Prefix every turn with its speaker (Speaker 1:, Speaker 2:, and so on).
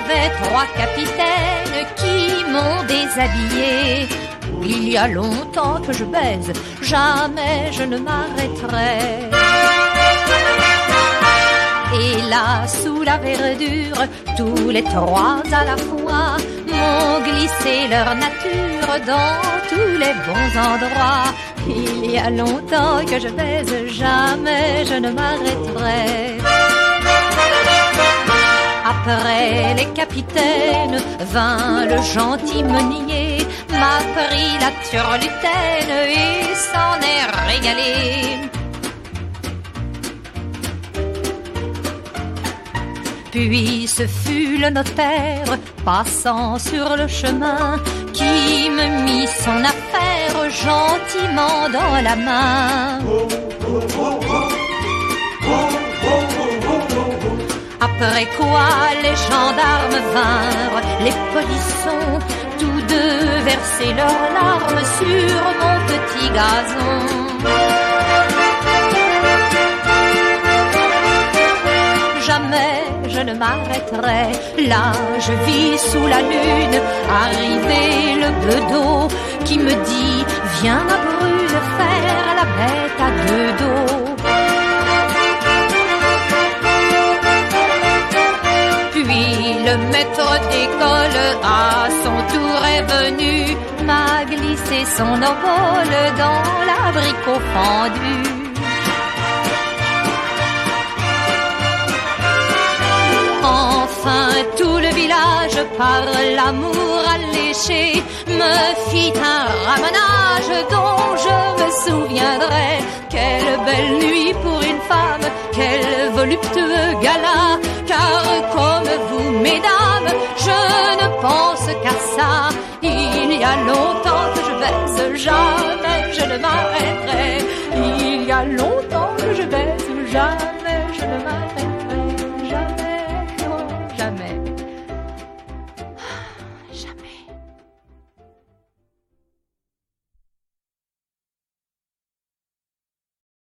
Speaker 1: avait 3 capitaines qui m'ont déshabillé. Il y a longtemps que je baise, jamais je ne m'arrêterai. Et là, sous la verdure, tous les 3 à la fois m'ont glissé leur nature dans tous les bons endroits. Il y a longtemps que je baise, jamais je ne m'arrêterai. Après les capitaines, vint le gentil meunier, m'a pris la turlutaine et s'en est régalé. Puis ce fut le notaire, passant sur le chemin, qui me mit son affaire gentiment dans la main. Après quoi les gendarmes vinrent, les polissons, tous deux verser leurs larmes sur mon petit gazon. Jamais je ne m'arrêterai, là je vis sous la lune, arriver le bedeau qui me dit « Viens ma brune faire la bête à 2 dos ». Puis le maître d'école à son tour est venu, m'a glissé son envol dans l'abricot fendu. Enfin tout le village par l'amour alléché me fit un ramonage dont je me souviendrai. Quelle belle nuit pour une femme, quel voluptueux gala, car comme vous mesdames, je ne pense qu'à ça. Il y a longtemps que je baise, jamais je ne m'arrêterai. Il y a longtemps que je baise, jamais je ne m'arrêterai. Jamais.